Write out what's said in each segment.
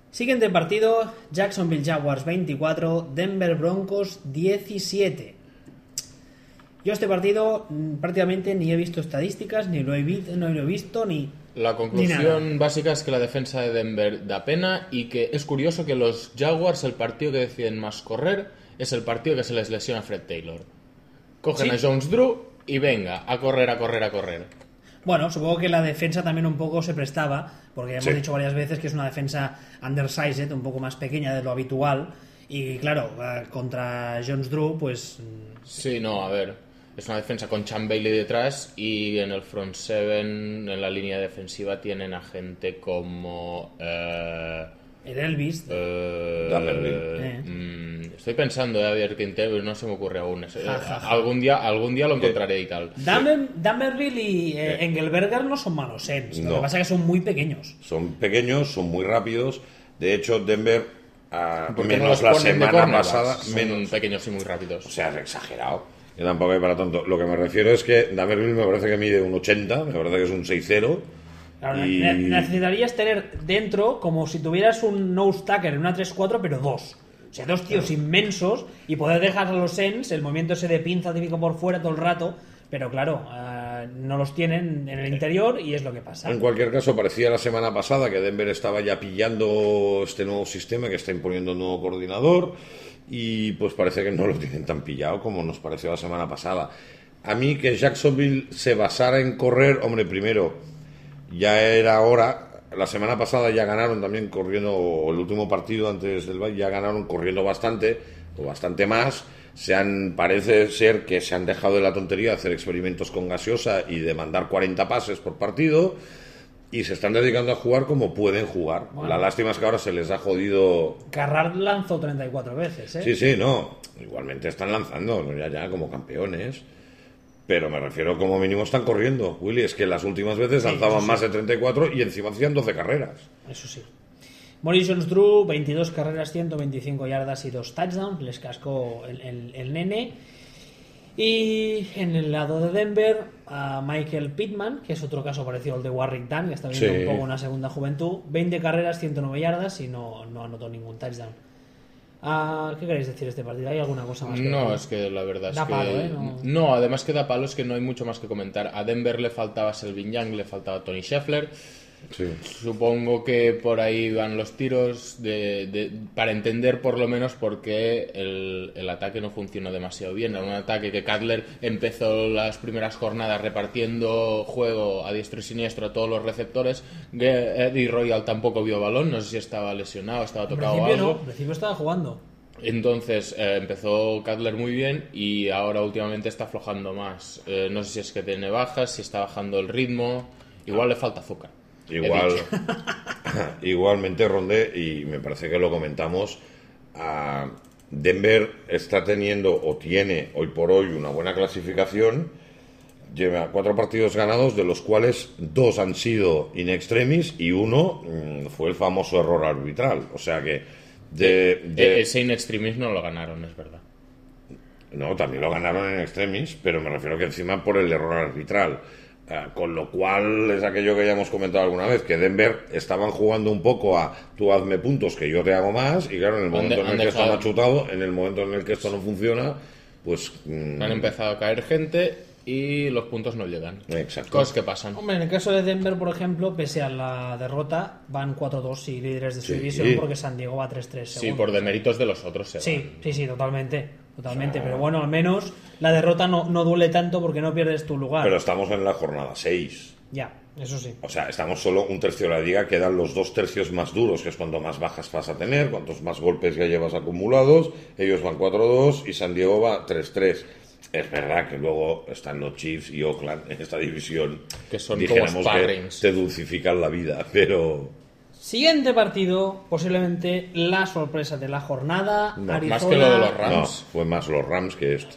Siguiente partido, Jacksonville Jaguars 24, Denver Broncos 17. Yo este partido prácticamente ni he visto estadísticas, ni lo he visto, ni... La ni conclusión nada. básica es que la defensa de Denver da pena y que es curioso que los Jaguars, el partido que deciden más correr, es el partido que se les lesiona a Fred Taylor. Cogen Sí. a Jones Drew y venga, a correr, a correr, a correr. Bueno, supongo que la defensa también un poco se prestaba, porque hemos dicho varias veces que es una defensa undersized, un poco más pequeña de lo habitual, y claro, contra Jones Drew, pues... Sí, no, a ver. Es una defensa con Chan Bailey detrás y en el front seven, en la línea defensiva, tienen a gente como... el Elvis... estoy pensando, a ver, Quintero, no se me ocurre aún. ja. Algún día lo encontraré y tal. Dammerville y Engelberger no son malos ends, lo No. que pasa es que son muy pequeños. Son pequeños, son muy rápidos. De hecho, Denver, ¿Por qué no menos los la ponen de semana cornerbacks? pasada, Son menos. pequeños y muy rápidos. O sea, es exagerado. Yo tampoco hay para tanto. Lo que me refiero es que Damerville me parece que mide un 80, me parece que es un 6'0". Claro, Y- necesitarías tener dentro como si tuvieras un nose tackle en una 3-4, pero dos. O sea, dos tíos inmensos y poder dejar a los ends el movimiento ese de pinza típico por fuera todo el rato. Pero claro, no los tienen en el interior y es lo que pasa. En cualquier caso, parecía la semana pasada que Denver estaba ya pillando este nuevo sistema que está imponiendo un nuevo coordinador y pues parece que no lo tienen tan pillado como nos pareció la semana pasada. A mí que Jacksonville se basara en correr, hombre, primero, ya era hora. La semana pasada ya ganaron también corriendo, o el último partido antes del bye, ya ganaron corriendo bastante, o bastante más. Parece ser que se han dejado de la tontería de hacer experimentos con gaseosa y de mandar 40 pases por partido y se están dedicando a jugar como pueden jugar. Bueno. La lástima es que ahora se les ha jodido. Carrard lanzó 34 veces, ¿eh? Sí, no, igualmente están lanzando, ¿no? ya como campeones. Pero me refiero como mínimo están corriendo, Willy. Es que las últimas veces Sí, lanzaban eso sí. más de 34 y encima hacían 12 carreras. Eso sí. Maurice Jones-Drew, 22 carreras, 125 yardas y 2 touchdowns. Les cascó el nene. Y en el lado de Denver, a Michael Pittman, que es otro caso parecido al de Warwick Dunn, que está viendo Sí. un poco una segunda juventud. 20 carreras, 109 yardas y no anotó ningún touchdown. ¿Qué queréis decir de este partido? ¿Hay alguna cosa más? No, es que la verdad Da es que... palo, ¿eh? No, además que da palo, es que no hay mucho más que comentar. A Denver le faltaba Selvin Young, le faltaba Tony Scheffler. Sí. Supongo que por ahí van los tiros para entender por lo menos por qué el ataque no funcionó demasiado bien. Era un ataque que Cutler empezó las primeras jornadas repartiendo juego a diestro y siniestro a todos los receptores. Eddie Royal tampoco vio balón, no sé si estaba lesionado, estaba En tocado o principio algo. no, en principio estaba jugando. Entonces empezó Cutler muy bien y ahora últimamente está aflojando más. No sé si es que tiene bajas, si está bajando el ritmo. Igual le falta azúcar. Igual, He dicho. igualmente, Ronde, y me parece que lo comentamos, Denver está teniendo o tiene hoy por hoy una buena clasificación. Lleva 4 partidos ganados, de los cuales 2 han sido in extremis y uno fue el famoso error arbitral. O sea que Ese in extremis no lo ganaron, es verdad. no, también lo ganaron en extremis, pero me refiero que encima por el error arbitral. Con lo cual es aquello que ya hemos comentado alguna vez, que Denver estaban jugando un poco a tú hazme puntos que yo te hago más, y claro, en el momento en el que esto no ha chutado, en el momento en el que esto no funciona, pues... Han empezado a caer gente y los puntos no llegan. Exacto. Cosas que pasan. Hombre, en el caso de Denver, por ejemplo, pese a la derrota, van 4-2 y líderes de su Sí. división porque San Diego va 3-3. Sí, segundo. por deméritos de los otros se Sí, van. sí, totalmente. Pero bueno, al menos la derrota no duele tanto porque no pierdes tu lugar. Pero estamos en la jornada 6. Ya, eso sí. O sea, estamos solo un tercio de la liga, quedan los 2 tercios más duros, que es cuando más bajas vas a tener, cuantos más golpes ya llevas acumulados. Ellos van 4-2 y San Diego va 3-3. Es verdad que luego están los Chiefs y Oakland en esta división, Que son dijéramos como que sparrings. te dulcifican la vida, pero Siguiente partido, posiblemente la sorpresa de la jornada. No, Arizona, más que lo de los no, Rams. fue más los Rams que esto.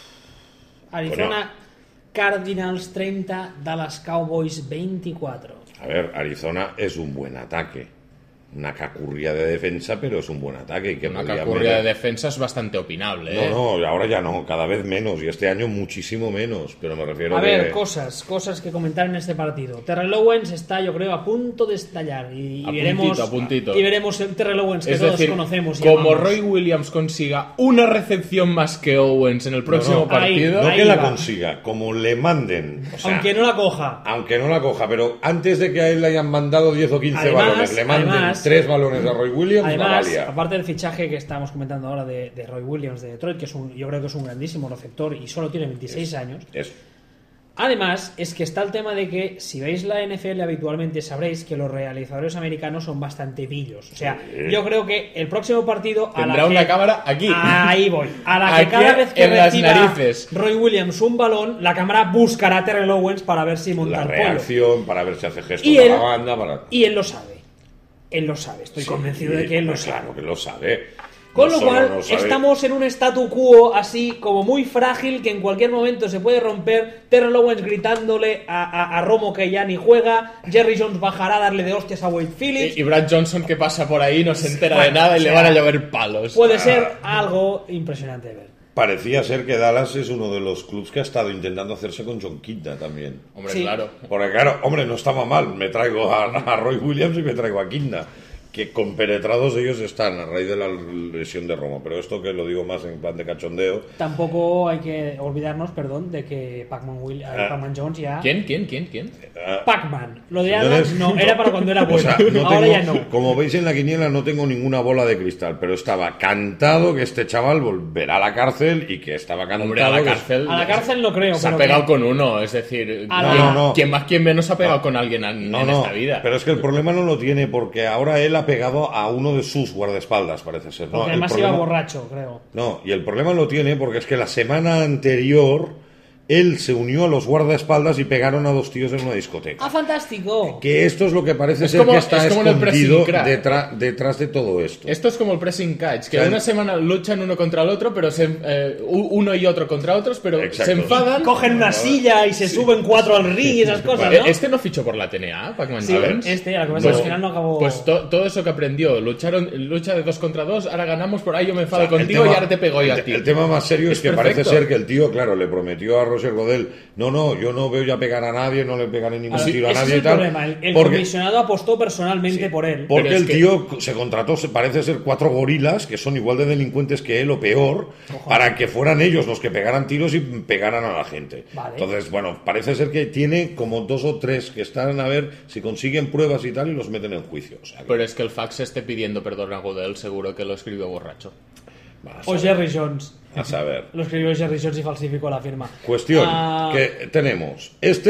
Arizona Cardinals 30, Dallas Cowboys 24. A ver, Arizona es un buen ataque. una cacurria de defensa, pero es un buen ataque. Y que Una podría cacurria haber- de defensa es bastante opinable, ¿eh? No, ahora ya no, cada vez menos, y este año muchísimo menos, pero me refiero A ver, que... cosas que comentar en este partido. Terrell Owens está, yo creo, a punto de estallar y A veremos puntito, a puntito. y veremos el Terrell Owens que Es todos decir, conocemos. y como amamos. Roy Williams consiga una recepción más que Owens en el próximo no, partido... No Ahí que la va. consiga, como le manden. O sea, Aunque no la coja. aunque no la coja, pero antes de que a él le hayan mandado 10 o 15 Además- balones, le manden además- 3 balones a Roy Williams, la Además, valía. aparte del fichaje que estábamos comentando ahora de Roy Williams de Detroit, que yo creo que es un grandísimo receptor y solo tiene 26 años. Eso. Además, es que está el tema de que si veis la NFL habitualmente sabréis que los realizadores americanos son bastante pillos. O sea, Sí. yo creo que el próximo partido... a la Tendrá que- una cámara aquí. Ahí voy. A la que Aquí, cada vez que en las reciba narices. Roy Williams un balón, la cámara buscará a Terrell Owens para ver si monta La el pollo. reacción, para ver si hace gestos Y a él- la banda, para... Y él lo sabe. Él lo sabe. Estoy Sí, convencido de que él lo hombre, sabe. Claro que lo sabe. Con No lo solo cual, lo sabe, estamos en un statu quo así como muy frágil que en cualquier momento se puede romper. Terrell Owens gritándole a Romo que ya ni juega. Jerry Jones bajará a darle de hostias a Wade Phillips. Y Brad Johnson que pasa por ahí no se entera Bueno, de nada y o le sea, van a llover palos. Puede ser algo impresionante de ver. Parecía ser que Dallas es uno de los clubes que ha estado intentando hacerse con John Quinta también. Hombre, Sí. claro. Porque claro, hombre, no estaba mal. Me traigo a Roy Williams y me traigo a Quinta. Que compenetrados ellos están a raíz de la lesión de Romo. Pero esto que lo digo más en plan de cachondeo. Tampoco hay que olvidarnos, perdón, de que Pac-Man Jones ya... ¿Quién? Pac-Man. Lo de Señores, Adams no, era para cuando era O bueno. sea, no Ahora tengo- ya no. Como veis en la quiniela no tengo ninguna bola de cristal, pero estaba cantado que este chaval volverá a la cárcel y que estaba cantado Hombre, a la que- cárcel. A la cárcel no creo, Se ha pero pegado que- con uno, es decir, A ¿quién, la- No. quién más, quién menos ha pegado con alguien en esta vida? pero es que el problema no lo tiene porque ahora él ha pegado a uno de sus guardaespaldas, parece ser. No, Porque el además problema- iba borracho, creo. No, y el problema lo tiene porque es que la semana anterior él se unió a los guardaespaldas y pegaron a 2 tíos en una discoteca. ¡Ah, fantástico! Que esto es lo que parece Es ser como- que está es como en el escondido pressing crack. detrás de todo esto. Esto es como el pressing catch, que O sea, una semana luchan uno contra el otro, pero uno y otro contra otros, pero Exacto. se enfadan. Cogen una silla y se suben 4 al ring y esas cosas, ¿no? Este no fichó por la TNA, Pac-Man Sí, Jones. la que pasa es que Pues- al final no acabó... Pues todo eso que aprendió, lucha de 2 contra 2, ahora ganamos, por ahí yo me enfado O sea, el contigo tema- y ahora te pego yo a ti. El tema más serio es que perfecto. parece ser que el tío, claro, le prometió a Roger Godel, no, yo no veo ya pegar a nadie, no le pegaré ningún Ese tiro a es nadie el y tal. problema. El porque comisionado apostó personalmente por él. porque Pero es el que- tío se contrató, parece ser 4 gorilas, que son igual de delincuentes que él o peor, para que fueran ellos los que pegaran tiros y pegaran a la gente. Vale. Entonces, bueno, parece ser que tiene como 2 o 3 que están a ver si consiguen pruebas y tal y los meten en juicio. O sea, que- Pero es que el fax esté pidiendo perdón a Godel, seguro que lo escribió borracho. vas O a Jerry Jones. ver, a saber. Lo escribió Jerry Jones y falsificó la firma. Cuestión, Ah, que tenemos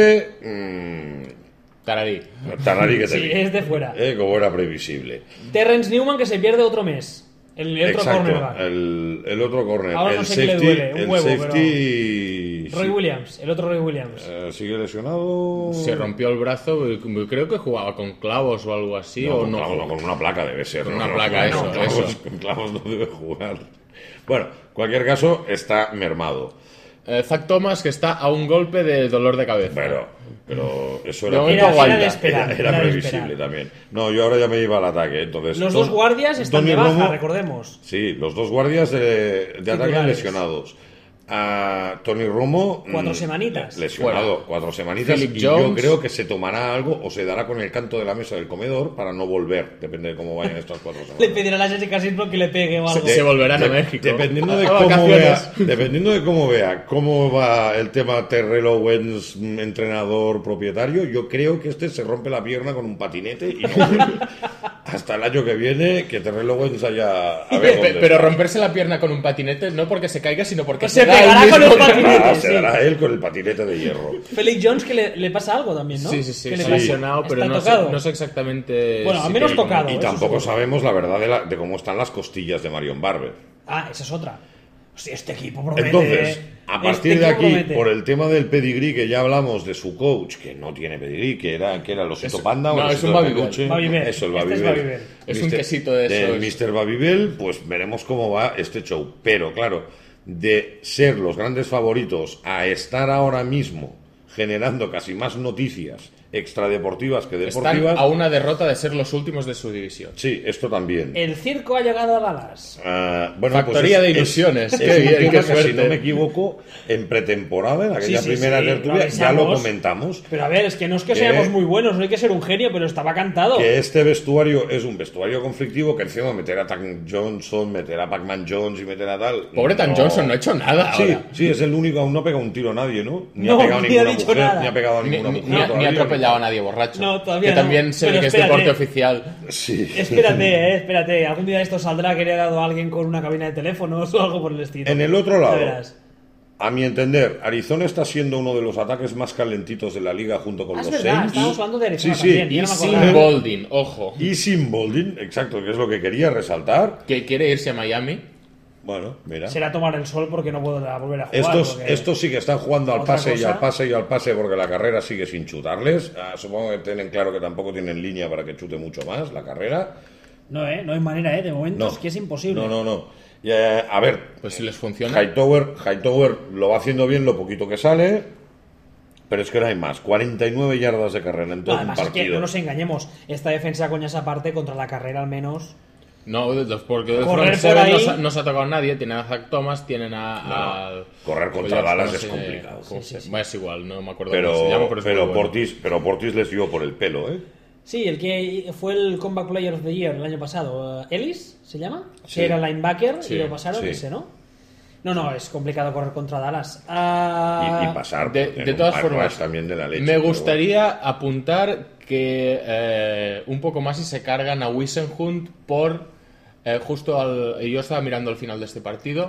Tararí. Tarari que te Sí, vi. es de fuera. Como era previsible. Terrence Newman que se pierde otro mes. El otro Exacto, cornerback. el otro corner. Ahora el no sé qué le safety, duele, un el huevo, safety Roy Williams, el otro Roy Williams. sigue lesionado. Se rompió el brazo, creo que jugaba con clavos o algo así, o con no. clavos, no, con una placa debe ser. Con ¿no? una placa, Con eso, clavos, eso. con clavos no debe jugar. Bueno, en cualquier caso, está mermado. Zach Thomas, que está a un golpe de dolor de cabeza. Pero eso De era, momento Era de esperar, era era de previsible esperar. también. No, yo ahora ya me iba al ataque. Entonces, Los dos guardias están Tony de baja, Romo- recordemos. Sí, los 2 guardias de ataque Titulares. lesionados. A Tony Romo 4 semanitas. lesionado, Fuera. 4 semanitas, Philip y yo Jones. creo que se tomará algo o se dará con el canto de la mesa del comedor para no volver, depende de cómo vayan estas 4 Le semanas. pedirá a la Jessica Simpson que le pegue o algo. Se volverán a México. Dependiendo de A cómo vacaciones. vea, dependiendo de cómo va el tema Terrell Owens, entrenador propietario, yo creo que este se rompe la pierna con un patinete y no vuelve. Hasta el año que viene que Terrell Owens haya a ver dónde Pero está. romperse la pierna con un patinete no porque se caiga, sino porque Pues se da pegará el con mismo- el patinete. Se sí. dará él con el patinete de hierro. Felix Jones que le pasa algo también, ¿no? Sí, ¿Qué le se ha pasa? lesionado, pero ¿Está no sé, tocado? no sé exactamente. Bueno, al si menos tiene- tocado. Y eso tampoco seguro. sabemos la verdad de cómo están las costillas de Marion Barber. Ah, esa es otra. Hostia, este equipo promete. Entonces, a partir Este de equipo aquí, promete. por el tema del pedigrí que ya hablamos de su coach, que no tiene pedigrí, que era el osito panda o no, el es osito un de Babybel. peluche. Babybel. Eso, el Este es Babybel. Babybel. Es un quesito de Del esos. Mr. Babybel, pues veremos cómo va este show. Pero claro, de ser los grandes favoritos a estar ahora mismo generando casi más noticias extradeportivas que Están deportivas. a una derrota de ser los últimos de su división. Sí, esto también. El circo ha llegado a Dallas. Bueno, Factoría de ilusiones. Es Qué un bien, tema qué que, si suerte. no me equivoco, en pretemporada, en aquella Sí, primera lo tertulia, ya lo avisamos. comentamos. Pero a ver, es que no es que ¿Qué? seamos muy buenos, no hay que ser un genio, pero estaba cantado. Que este vestuario es un vestuario conflictivo, que encima meter a Tan Johnson, meter a Pac-Man Jones y meter a tal. Pobre Tan Johnson, no ha hecho nada Sí, ahora. sí, es el único, aún no ha pegado un tiro a nadie, ¿no? Ni No, ha pegado a ni ninguna ha dicho mujer, nada. ni ha pegado a Ni, ninguna ni- mujer. ni ha todavía. atropellado a nadie borracho. No, todavía que no. también se ve Pero que es espérate. deporte oficial. Sí. Espérate. Algún día esto saldrá que le ha dado a alguien con una cabina de teléfonos o algo por el estilo. En el otro Ya lado, verás. a mi entender, Arizona está siendo uno de los ataques más calentitos de la liga junto con Es los verdad, Saints. estábamos hablando de Arizona Sí, también. sí. ya Y no me sin acordaba. Boldin, ojo. Y sin Boldin, exacto, que es lo que quería resaltar. Que quiere irse a Miami. Bueno, mira. Será tomar el sol porque no puedo volver a jugar. porque- Estos sí que están jugando al Otra pase y cosa. al pase y al pase porque la carrera sigue sin chutarles. Supongo que tienen claro que tampoco tienen línea para que chute mucho más la carrera. No hay manera, de momento No. es que es imposible. No. Y, a ver, Pues si les funciona. Hightower lo va haciendo bien lo poquito que sale, pero es que no hay más. 49 yardas de carrera en todo un Además, es que partido. no nos engañemos. Esta defensa, coña, esa parte contra la carrera al menos. No, porque del Correr front por seven ahí. no se ha tocado nadie. Tienen a Zach Thomas, tienen a correr contra Dallas es complicado. Bueno, es igual, no me acuerdo cómo se llama, pero es pero muy bueno. Portis les dio por el pelo, ¿eh? Sí, el que fue el Comeback Player of the Year el año pasado. ¿Ellis se llama? Sí. Que era linebacker Sí, y lo pasaron sí. ese, ¿no? No, es complicado correr contra Dallas. Y pasar de porque en un todas pack formas, rush también de la leche. me pero gustaría apuntar que un poco más si se cargan a Wissenhunt por yo estaba mirando al final de este partido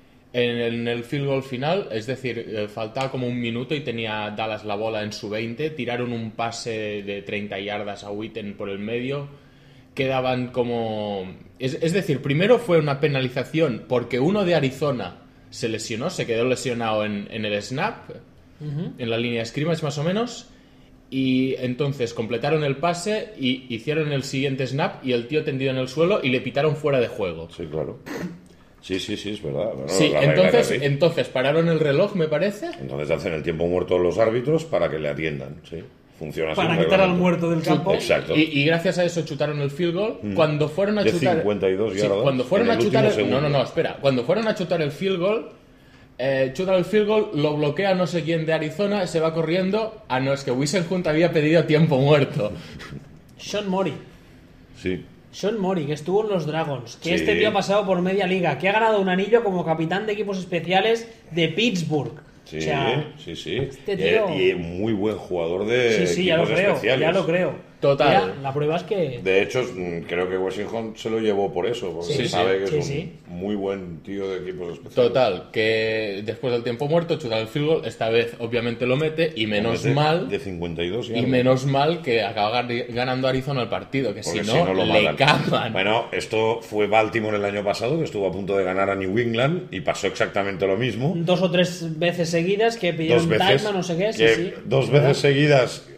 en el field goal final, es decir, faltaba como un minuto y tenía Dallas la bola en su 20, tiraron un pase de 30 yardas a Witten por el medio, quedaban como... Es decir, primero fue una penalización porque uno de Arizona se lesionó, se quedó lesionado en el snap, en la línea de scrimmage más o menos, y entonces completaron el pase y hicieron el siguiente snap y el tío tendido en el suelo y le pitaron fuera de juego. Sí, claro. Sí, es verdad. Bueno, Sí, la regla es así. entonces pararon el reloj, me parece. Entonces hacen el tiempo muerto los árbitros para que le atiendan, sí. Funciona así. Para el quitar al reglamento. muerto del campo. Exacto. Y gracias a eso chutaron el field goal. Cuando fueron a De chutar 52 Sí, yardas, cuando fueron en a el chutar último segundo. no, espera. Cuando fueron a chutar el field goal, chutan el field goal, lo bloquea no sé quién de Arizona, se va corriendo. Ah, no, es que Wissenhunt había pedido tiempo muerto. Sean Mori. Sí. Sean Mori, que estuvo en los Dragons. Que Sí. este tío ha pasado por media liga. Que ha ganado un anillo como capitán de equipos especiales de Pittsburgh. Sí, O sea, sí. este tío- Y muy buen jugador de sí, ya lo equipos creo. especiales. Ya lo creo. Total. Mira, la prueba es que... De hecho, creo que Washington se lo llevó por eso, porque Sí, sabe sí, que es sí. un muy buen tío de equipos especiales. Total, que después del tiempo muerto chutan el field goal, esta vez obviamente lo mete y menos mal... De 52 Y yardas. menos mal que acaba ganando Arizona el partido, que Porque si no, lo le matan. cagan. Bueno, esto fue Baltimore el año pasado, que estuvo a punto de ganar a New England y pasó exactamente lo mismo. 2 o 3 veces seguidas que pidieron Dos veces, timeout, no sé qué. Sí, que sí. dos ¿Verdad? veces seguidas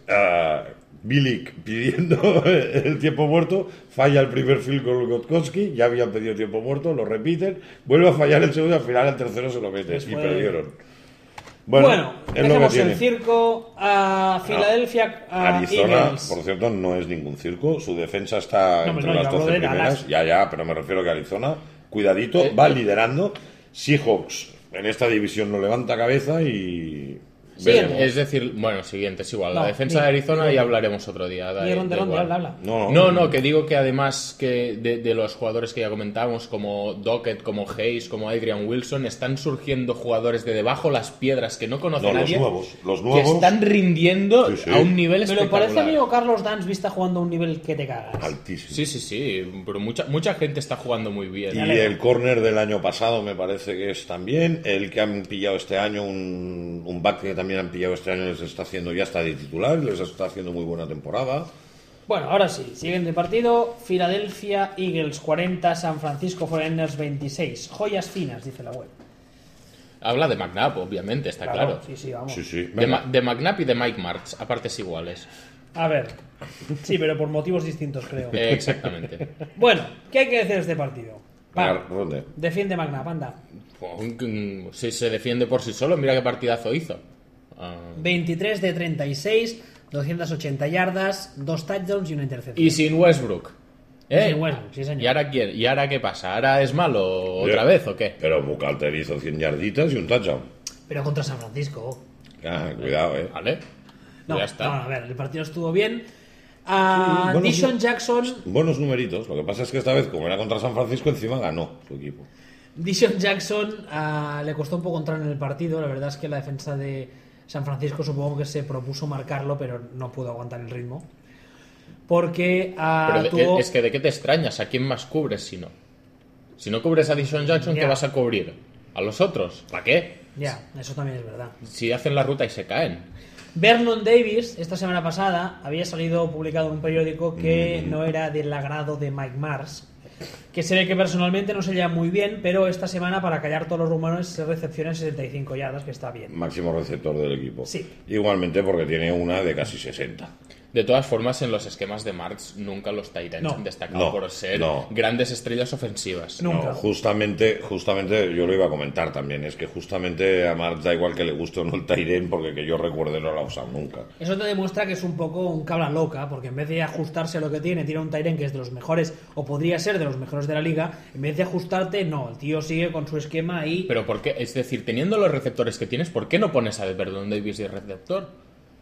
Bilic pidiendo el tiempo muerto, falla el primer field goal Gostkowski, ya habían pedido tiempo muerto, lo repiten, vuelve a fallar el segundo y al final el tercero se lo mete y Después- perdieron. Bueno, es lo que dejemos tiene. el circo a Filadelfia, a Arizona, Eagles. por cierto, no es ningún circo. Su defensa está No, entre no, yo las hablo 12 de primeras. Dallas. Ya, pero me refiero que Arizona, cuidadito, va liderando. Seahawks en esta división no levanta cabeza y... Siguiente. veremos. Es decir, bueno, siguiente es igual. No, la defensa ni- de Arizona ni- ya hablaremos otro día. Y Ronde, habla. No, que digo que además que de los jugadores que ya comentamos, como Dockett, como Hayes, como Adrian Wilson, están surgiendo jugadores de debajo las piedras que no conoce No, nadie, los que nuevos están rindiendo Sí, sí. a un nivel Me lo espectacular. parece amigo Carlos Dansby está jugando a un nivel que te cagas. altísimos. Sí, pero mucha gente está jugando muy bien. Y el corner del año pasado me parece que es también. El que han pillado este año, un back que también han pillado este año, les está haciendo, ya está de titular, les está haciendo muy buena temporada. Bueno, ahora sí, siguiente partido. Philadelphia Eagles 40, San Francisco 49ers 26. Joyas finas, dice la web. Habla de McNabb, obviamente, está claro. Sí, vamos. Sí. De McNabb y de Mike Martz, a partes iguales. A ver. Sí, pero por motivos distintos, creo. Exactamente. Bueno, ¿qué hay que decir de este partido? Va, Venga, ¿dónde? defiende McNabb, anda. Si se defiende por sí solo, mira qué partidazo hizo. 23 de 36, 280 yardas, 2 touchdowns y una intercepción. Y sin Westbrook. Sin Westbrook, sí, señor. ¿Y ahora quién? ¿Y ahora qué pasa? ¿Ahora es malo otra vez o qué? Pero Buchalter hizo 100 yarditas y un touchdown. Pero contra San Francisco. Cuidado, Vale. No, Ya está. no, a ver, el partido estuvo bien. buenos- Dishon Jackson. Buenos numeritos. Lo que pasa es que esta vez, como era contra San Francisco, encima ganó su equipo. Dishon Jackson le costó un poco entrar en el partido. La verdad es que la defensa de San Francisco supongo que se propuso marcarlo, pero no pudo aguantar el ritmo. Porque Pero tuvo... es que ¿de qué te extrañas? ¿A quién más cubres si no? Si no cubres a Dishon Jackson, Ya. ¿qué vas a cubrir? ¿A los otros? ¿Para qué? Ya, eso también es verdad. Si hacen la ruta y se caen. Vernon Davis, esta semana pasada, había salido publicado en un periódico que no era del agrado de Mike Mars, que se ve que personalmente no se lleva muy bien, pero esta semana, para callar todos los rumores, se recepciona 65 yardas, que está bien. Máximo receptor del equipo. Sí. Igualmente porque tiene una de casi 60. De todas formas, en los esquemas de Marx nunca los Titans No. han destacado No, por ser no. grandes estrellas ofensivas. Nunca. No, justamente yo lo iba a comentar también. Es que justamente a Marx da igual que le guste o no el Tyren, porque que yo recuerde no lo ha usado nunca. Eso te demuestra que es un poco un cabra loca, porque en vez de ajustarse a lo que tiene, tira un Tyren que es de los mejores, o podría ser de los mejores de la liga, en vez de ajustarte, no, el tío sigue con su esquema y... Pero ¿por qué? Es decir, teniendo los receptores que tienes, ¿por qué no pones a Vernon Davis de receptor?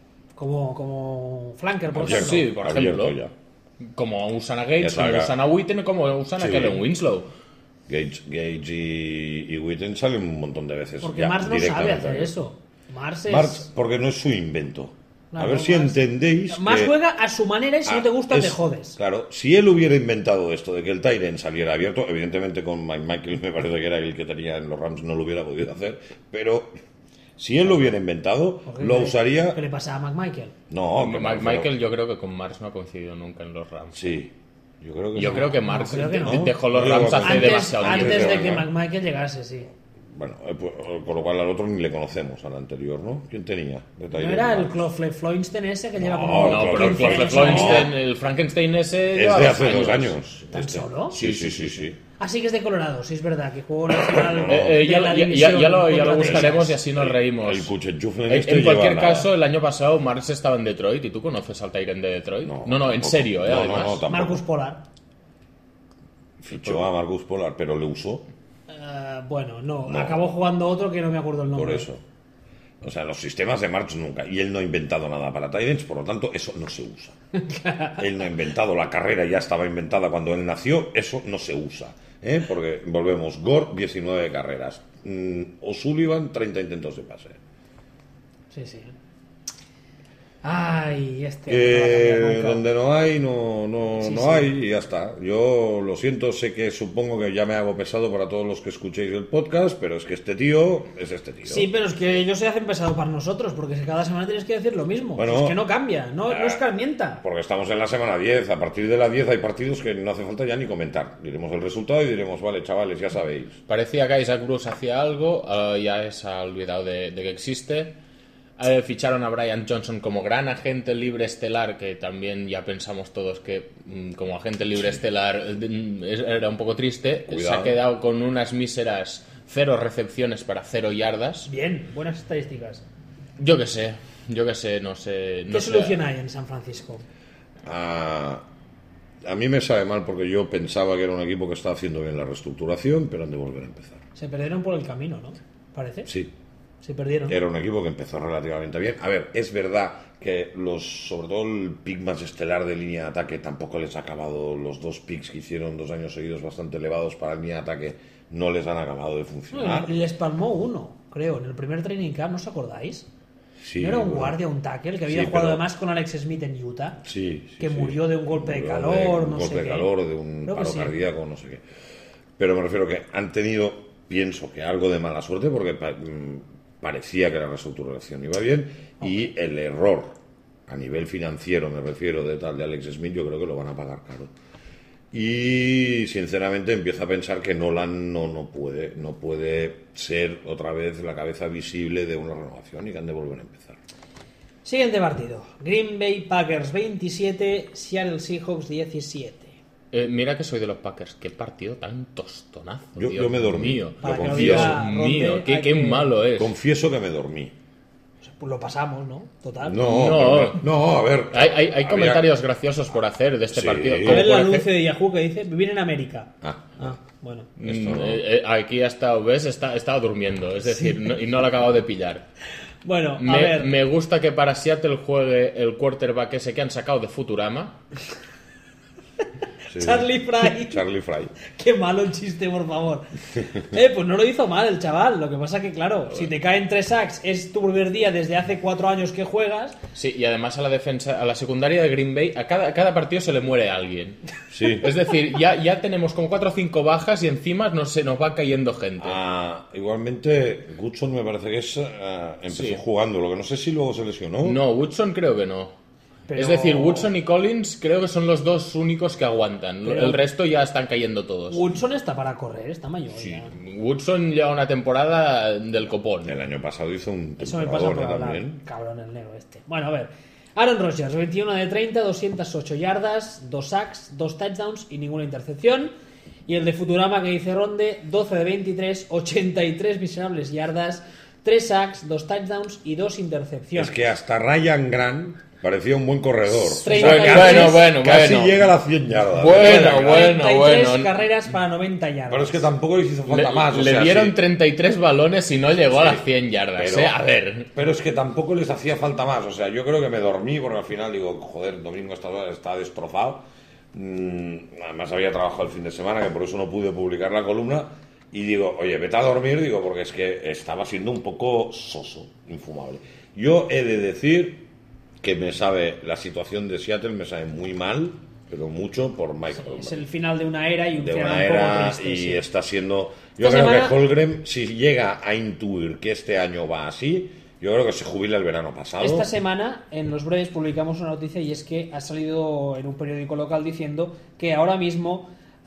Como flanker, por Abierto, ejemplo. Sí, por abierto ejemplo. ya. Como usan a Gates, Ya salga. como usan a Witten, como usan a Sí. Kellen Winslow. Gage y Witten salen un montón de veces. Porque ya, Mars no sabe directamente. hacer eso. Mars es... Marx, porque no es su invento. No, a ver no, si Mars- entendéis. Más que- juega a su manera y si no te gusta, es- te jodes. Claro, si él hubiera inventado esto de que el Tyren saliera abierto, evidentemente con Mike Michael me parece que era el que tenía en los Rams, no lo hubiera podido hacer, pero si él lo hubiera inventado, ¿Por qué lo le- usaría. ¿Qué le pasa a McMichael? No, que me refiero- Michael, yo creo que con Marx no ha coincidido nunca en los Rams. Sí, yo creo que Yo no. creo que Marx creo que no. dejó los Yo Rams creo que hace Antes, demasiado antes tiempo. de que ¿verdad? McMichael llegase, sí. Bueno, por lo cual al otro ni le conocemos, al anterior, ¿no? ¿Quién tenía? De ¿No Tyren? era el Clofle Floynstein ese que lleva No, como No, pero el 15 años? Florenstein, el Frankenstein ese. Es lleva de 2 hace 2 años. ¿Tan solo? Sí, sí, sí, sí. Así que es de Colorado, sí es verdad, que jugó la final Ya, de la ya división lo contra buscaremos y Texas. así nos reímos. El Kuchenchuflen En este cualquier lleva caso, el año pasado Marx estaba en Detroit y tú conoces al Tyrant de Detroit. No, en tampoco. serio, No, además. tampoco. Marcus Pollard. Fichó a Marcus Pollard, pero le usó Bueno, no, No. acabó jugando otro que no me acuerdo el nombre. por eso. O sea, los sistemas de Marx nunca. Y él no ha inventado nada para Tyrants, por lo tanto, eso no se usa. Él no ha inventado la carrera, ya estaba inventada cuando él nació, eso no se usa. Porque volvemos, Gore, 19 carreras. O'Sullivan, 30 intentos de pase. Sí, sí. Ay, este. no va a cambiar nunca. Donde no hay, no Sí. hay y ya está. Yo lo siento, sé que supongo que ya me hago pesado para todos los que escuchéis el podcast, pero es que este tío es este tío. Sí, pero es que ellos se hacen pesado para nosotros, porque si cada semana tienes que decir lo mismo. Bueno, es que no cambia, no escarmienta. Porque estamos en la semana 10. A partir de la 10 hay partidos que no hace falta ya ni comentar. Diremos el resultado y diremos, vale, chavales, ya sabéis. Parecía que Isaac Bruce hacía algo, ya se ha olvidado de que existe. Ficharon a Brian Johnson como gran agente libre estelar, que también ya pensamos todos que como agente libre estelar era un poco triste. Cuidado. Se ha quedado con unas míseras 0 recepciones para 0 yardas. Bien, buenas estadísticas. Yo qué sé, no sé. ¿Qué solución hay en San Francisco? A mí me sabe mal porque yo pensaba que era un equipo que estaba haciendo bien la reestructuración, pero han de volver a empezar. Se perdieron por el camino, ¿no? Parece. Sí, Se perdieron. era un equipo que empezó relativamente bien. A ver, es verdad que sobre todo el pick más estelar de línea de ataque tampoco les ha acabado. Los 2 picks que hicieron 2 años seguidos bastante elevados para línea de ataque no les han acabado de funcionar. No, les palmó uno, creo, en el primer training camp, ¿no os acordáis? Sí, ¿No era un bueno. guardia, un tackle, que había Sí, jugado pero- además con Alex Smith en Utah? Sí, que sí. murió de un golpe de Murió calor, un no golpe sé de qué. calor, de un Creo que paro sí. cardíaco, no sé qué. Pero me refiero que han tenido, pienso que algo de mala suerte, porque parecía que la reestructuración iba bien, y el error a nivel financiero, me refiero, de Alex Smith, yo creo que lo van a pagar caro. Y sinceramente empiezo a pensar que Nolan no puede ser otra vez la cabeza visible de una renovación y que han de volver a empezar. Siguiente partido. Green Bay Packers 27, Seattle Seahawks 17. Mira que soy de los Packers. Qué partido tan tostonazo. Yo Dios me dormí. mío. Para que lo confieso. diga Dios mío, Ronde, qué hay que- malo es. Confieso que me dormí. pues lo pasamos, ¿no? Total. No, a ver. Hay comentarios graciosos por hacer de este Sí. partido. A Como ver el por anuncio de Yahoo que dice vivir en América. Bueno. aquí ha estado, ¿ves? Estaba durmiendo, es decir, y no lo he acabado de pillar. Bueno, a ver. Me gusta que para Seattle juegue el quarterback ese que han sacado de Futurama. Sí. Charlie Fry. Qué malo el chiste, por favor. Pues no lo hizo mal el chaval. Lo que pasa que, claro, si te caen 3 sacks, es tu primer día desde hace 4 años que juegas. Sí, y además a la defensa, a la secundaria de Green Bay, a cada partido se le muere alguien. Sí. Es decir, ya tenemos como 4 o 5 bajas y encima se nos va cayendo gente. Igualmente, Goodson me parece que empezó jugando. Lo que no sé si luego se lesionó. No, Woodson creo que no. Pero- Es decir, Woodson y Collins creo que son los dos únicos que aguantan. Pero- El resto ya están cayendo todos. Woodson está para correr, está mayor. Sí. Ya. Woodson lleva una temporada del copón. El año pasado hizo un Eso me pasa por temporadón hablar. también. Cabrón el negro este. Bueno, a ver. Aaron Rodgers, 21 de 30, 208 yardas, 2 sacks, 2 touchdowns y ninguna intercepción. Y el de Futurama que dice Ronde, 12 de 23, 83 miserables yardas, 3 sacks, 2 touchdowns y 2 intercepciones. Es que hasta Ryan Grant parecía un buen corredor. 33, Casi llega a las 100 yardas. Bueno, 33 carreras para 90 yardas. Pero es que tampoco les hizo falta más. o Le sea, dieron sí. 33 balones y no llegó a las 100 yardas. Pero- A ver. Pero es que tampoco les hacía falta más. O sea, yo creo que me dormí porque al final digo, joder, domingo está destrozado. Además había trabajado el fin de semana, que por eso no pude publicar la columna. Y digo, oye, vete a dormir, digo, porque es que estaba siendo un poco soso, infumable. Yo he de decir que la situación de Seattle me sabe muy mal, pero mucho por Mike Holmgren. Es el final de una era y un De final una un poco era triste, y sí. está siendo... Yo Esta creo semana- que Holmgren, si llega a intuir que este año va así, yo creo que se jubila el verano pasado. Esta semana en los Braves publicamos una noticia y es que ha salido en un periódico local diciendo que ahora mismo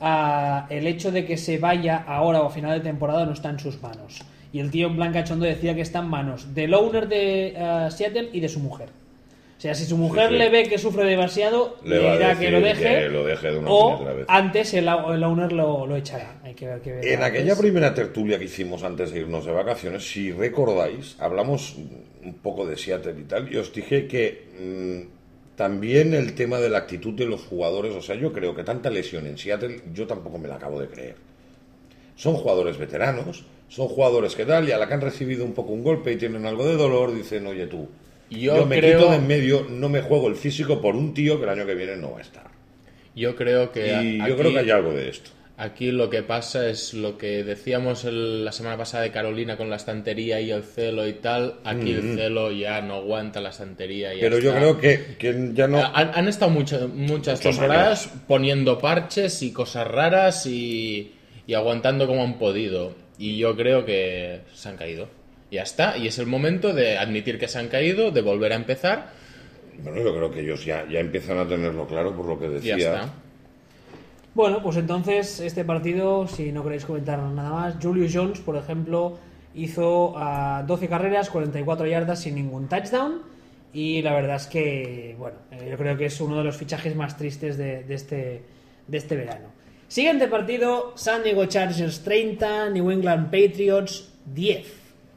el hecho de que se vaya ahora o a final de temporada no está en sus manos. Y el tío en plan cachondo decía que está en manos del owner de Seattle y de su mujer. O sea, si su mujer Sí. le ve que sufre demasiado, Le le va a dirá decir que lo deje, que lo deje de una o puñetera vez. antes el owner lo echará. Hay que ver qué En aquella primera tertulia que hicimos antes de irnos de vacaciones, si recordáis, hablamos un poco de Seattle y tal, y os dije que también el tema de la actitud de los jugadores, o sea, yo creo que tanta lesión en Seattle, yo tampoco me la acabo de creer. Son jugadores veteranos, son jugadores que tal, y a la que han recibido un poco un golpe y tienen algo de dolor, dicen, oye tú, yo me quito de en medio, no me juego el físico por un tío que el año que viene no va a estar. Yo creo que Y aquí, yo creo que hay algo de esto. aquí lo que pasa es lo que decíamos la semana pasada de Carolina con la estantería y el celo y tal. Aquí el celo ya no aguanta la estantería. Y Pero yo creo que ya no... Han estado muchas Muchos temporadas poniendo parches y cosas raras y aguantando como han podido. Y yo creo que se han caído. Ya está. Y es el momento de admitir que se han caído, de volver a empezar. Bueno, yo creo que ellos ya empiezan a tenerlo claro por lo que Y decía. ya está. Bueno, pues entonces este partido, si no queréis comentar nada más, Julius Jones, por ejemplo, hizo 12 carreras, 44 yardas sin ningún touchdown y la verdad es que, bueno, yo creo que es uno de los fichajes más tristes de este verano. Siguiente partido, San Diego Chargers 30, New England Patriots 10.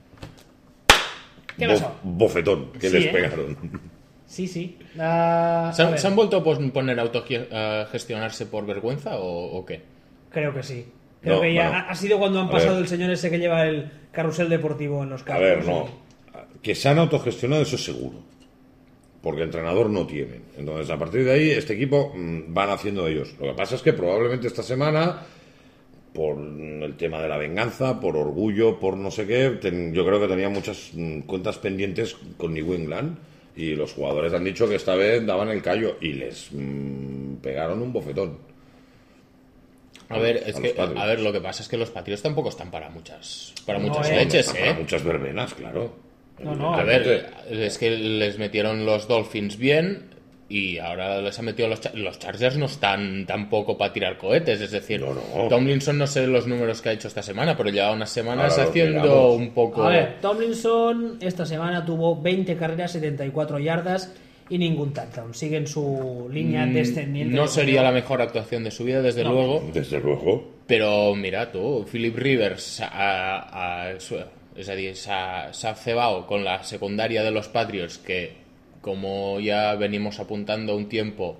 ¿Qué pasó? Bofetón que Sí, les ¿eh? pegaron. Sí. ¿Se A han, ver, ¿se han vuelto a poner a autogestionarse por vergüenza o qué? creo que sí. Creo No, que ya bueno, ha sido cuando han a pasado ver. el señor ese que lleva el carrusel deportivo en los A campos. ver, no. Que se han autogestionado, eso es seguro. Porque entrenador no tienen. Entonces, a partir de ahí, este equipo van haciendo ellos. Lo que pasa es que probablemente esta semana, por el tema de la venganza, por orgullo, por no sé qué, yo creo que tenía muchas cuentas pendientes con New England. Y los jugadores han dicho que esta vez daban el callo y les pegaron un bofetón. A ver, es los que, Patriots. a ver, lo que pasa es que los Patriots tampoco están para muchas No, leches, Para muchas verbenas, claro. No, A ver, es que les metieron los Dolphins bien y ahora les han metido los Chargers no están tampoco para tirar cohetes, es decir, No. Tomlinson no sé los números que ha hecho esta semana, pero lleva unas semanas Ahora lo haciendo miramos. un poco... A ver, Tomlinson esta semana tuvo 20 carreras, 74 yardas y ningún touchdown. Sigue en su línea descendiente. No sería la mejor actuación de su vida, desde luego. Desde luego. Pero mira tú, Philip Rivers És a dir, s'ha cebado con la secundaria de los Patriots, que como ya venimos apuntando un tiempo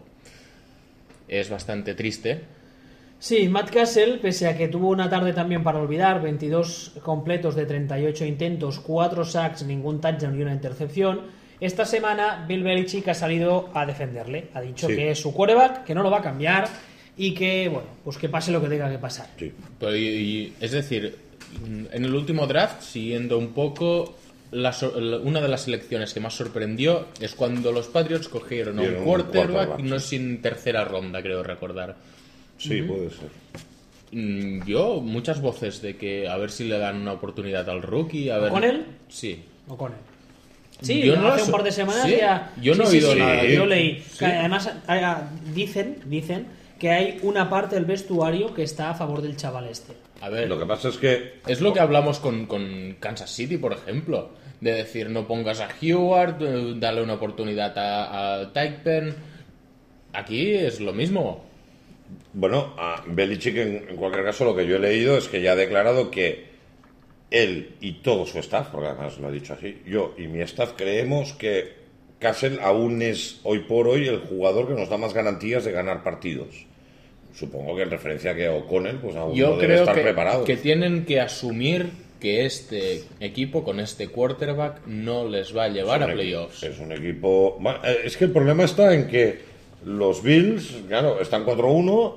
es bastante triste. Sí, Matt Cassel, pese a que tuvo una tarde también para olvidar, 22 completos de 38 intentos, 4 sacks, ningún touchdown y una intercepción, esta semana Bill Belichick ha salido a defenderle. Ha dicho que es su quarterback, que no lo va a cambiar y que, bueno, pues que pase lo que tenga que pasar. Sí. Pero, es decir, en el último draft, siguiendo un poco, una de las selecciones que más sorprendió es cuando los Patriots cogieron a un quarterback, no sin tercera ronda, creo recordar. Sí, puede ser. Yo, muchas voces de que a ver si le dan una oportunidad al rookie. A ver... ¿Con él? Sí. ¿O con él? Sí, Yo no hace un par de semanas ¿Sí? ya... Yo no he oído nada. Yo leí. Sí. Que además, dicen que hay una parte del vestuario que está a favor del chaval este. A ver, Lo que pasa es que... es lo que hablamos con Kansas City, por ejemplo. De decir, no pongas a Heward, dale una oportunidad a Typen. Aquí es lo mismo. Bueno, a Belichick en cualquier caso lo que yo he leído es que ya ha declarado que él y todo su staff, porque además lo ha dicho así, yo y mi staff creemos que Cassel aún es hoy por hoy el jugador que nos da más garantías de ganar partidos. Supongo que en referencia a que O'Connell pues aún Yo no debe creo estar preparado. que tienen que asumir que este equipo con este quarterback no les va a llevar a playoffs. Es un equipo... Bueno, es que el problema está en que los Bills, claro, están 4-1.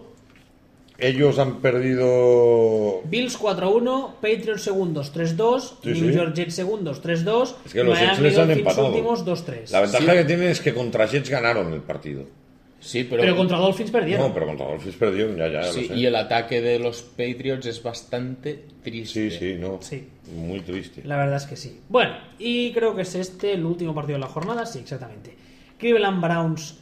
Ellos han perdido... Bills 4-1, Patriots segundos 3-2, Sí, New sí. York Jets segundos 3-2, Es que los Miami Jets les han Dolphins empatado. últimos 2-3. La ventaja Sí. que tienen es que contra Jets ganaron el partido. Sí, Pero contra Dolphins perdieron. No, pero contra Dolphins perdieron, ya sí, lo sé. y el ataque de los Patriots es bastante triste. Sí, no. Sí. Muy triste. La verdad es que sí. Bueno, y creo que es este el último partido de la jornada. Sí, exactamente. Cleveland Browns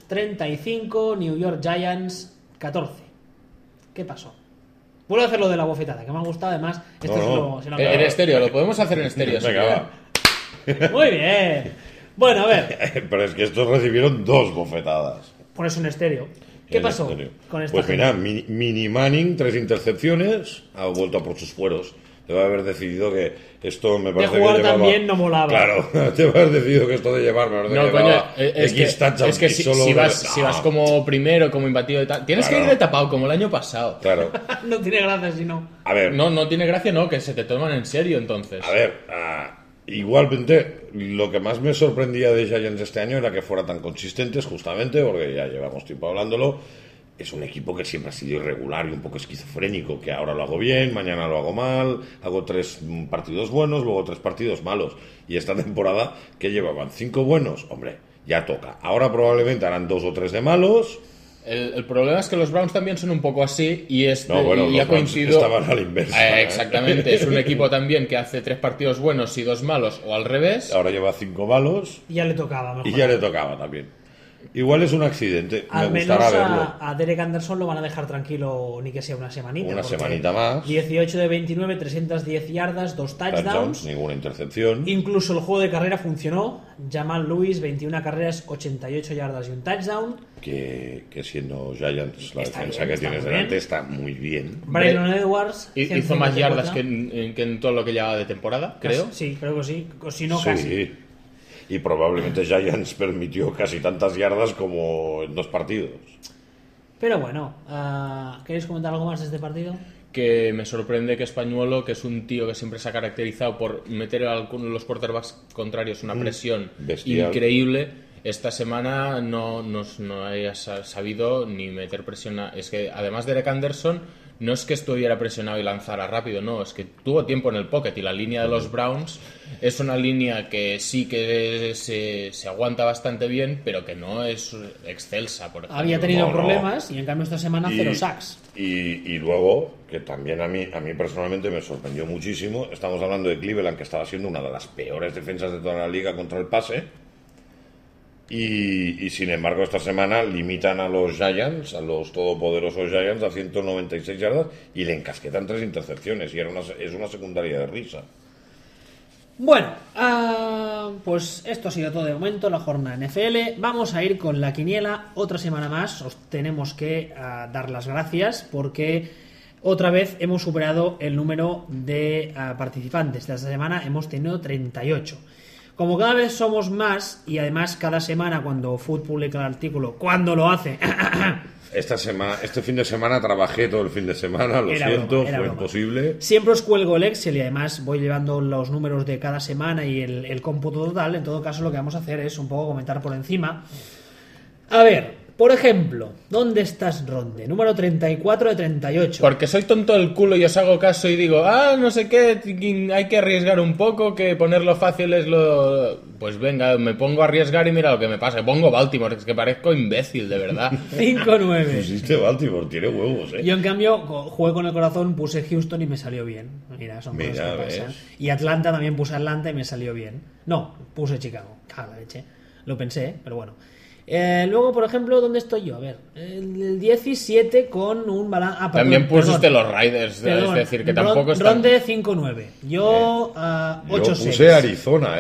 35, New York Giants 14. ¿Qué pasó? Vuelvo a hacer lo de la bofetada, que me ha gustado. Además, esto No, se lo En estéreo, lo podemos hacer en estéreo. Venga, sí, va. Muy bien. Bueno, a ver, Pero es que estos recibieron 2 bofetadas. por eso en estéreo. ¿Qué En pasó serio. con esta Pues gente? mira, Mini Manning, 3 intercepciones, ha vuelto a por sus fueros. Debe haber decidido que esto me parece jugar que llevaba... tan bien no molaba. Claro, debe haber decidido que esto de llevar, me parece No, que coño, llevaba es que, X touchdowns es que y si, solo... si vas como primero, como imbatido y tal, tienes Claro. que ir de tapado como el año pasado. Claro. No tiene gracia si no. A ver, No tiene gracia, no, que se te toman en serio entonces. A ver, igualmente, lo que más me sorprendía de Giants este año era que fuera tan consistentes, justamente, porque ya llevamos tiempo hablándolo. Es un equipo que siempre ha sido irregular y un poco esquizofrénico, que ahora lo hago bien, mañana lo hago mal, hago 3 partidos buenos, luego 3 partidos malos. Y esta temporada, que llevaban 5 buenos, hombre, ya toca. Ahora probablemente harán 2 o 3 de malos. El problema es que los Browns también son un poco así y No, bueno, y ha los Browns coincidido. estaban a la inversa, ¿eh? Exactamente, es un equipo también que hace 3 partidos buenos y 2 malos, o al revés. Ahora lleva 5 malos Y ya le tocaba mejor. y ya le tocaba también. Igual es un accidente, Al me menos gustará verlo. a Derek Anderson lo van a dejar tranquilo, ni que sea una semanita. Una porque semanita más. 18 de 29, 310 yardas, 2 touchdowns. Touchdowns, ninguna intercepción. Incluso el juego de carrera funcionó. Jamal Lewis, 21 carreras, 88 yardas y un touchdown. Que siendo Giants la Está defensa bien, que está tienes muy delante bien. está muy bien. Braylon Edwards. Hizo más 154. yardas que en todo lo que llevaba de temporada, creo. Sí, creo que sí. O si no, Sí. casi. Y probablemente Giants permitió casi tantas yardas como en 2 partidos. Pero bueno, ¿queréis comentar algo más de este partido? Que me sorprende que Españuelo, que es un tío que siempre se ha caracterizado por meter a los quarterbacks contrarios una presión Bestial. increíble, esta semana no haya sabido ni meter presión. Es que además de Derek Anderson, no es que estuviera presionado y lanzara rápido, no, es que tuvo tiempo en el pocket y la línea de los Browns es una línea que sí que se aguanta bastante bien, pero que no es excelsa, por ejemplo. Había tenido no. problemas y en cambio esta semana 0 sacks. Y luego, que también a mí personalmente me sorprendió muchísimo, estamos hablando de Cleveland, que estaba siendo una de las peores defensas de toda la liga contra el pase. Y sin embargo, esta semana limitan a los Giants, a los todopoderosos Giants, a 196 yardas y le encasquetan 3 intercepciones. Y es una secundaria de risa. Bueno, pues esto ha sido todo de momento, la jornada NFL. Vamos a ir con la quiniela otra semana más. Os tenemos que dar las gracias porque Otra vez hemos superado el número de participantes. De esta semana hemos tenido 38. Como cada vez somos más, y además cada semana cuando Foot publica el artículo, cuando lo hace... Este fin de semana trabajé todo el fin de semana, lo siento, fue imposible. Siempre os cuelgo el Excel y además voy llevando los números de cada semana y el cómputo total. En todo caso, lo que vamos a hacer es un poco comentar por encima. A ver, por ejemplo, ¿dónde estás, Ronde? Número 34 de 38. Porque soy tonto del culo y os hago caso y digo, no sé qué, hay que arriesgar un poco, que ponerlo fácil es lo... Pues venga, me pongo a arriesgar y mira lo que me pasa. Pongo Baltimore, es que parezco imbécil, de verdad. 5-9. Pusiste Baltimore, tiene huevos, Yo, en cambio, jugué con el corazón, puse Houston y me salió bien. Mira, son cosas que pasan. Y Atlanta también puse Atlanta y me salió bien. No, puse Chicago. Caga la leche. Lo pensé, pero bueno. Luego, por ejemplo, ¿dónde estoy yo? A ver, el 17 con un balance... También pusiste los Riders, es decir, que tampoco están... Ronde 5-9. Yo 8-6. Yo puse Arizona,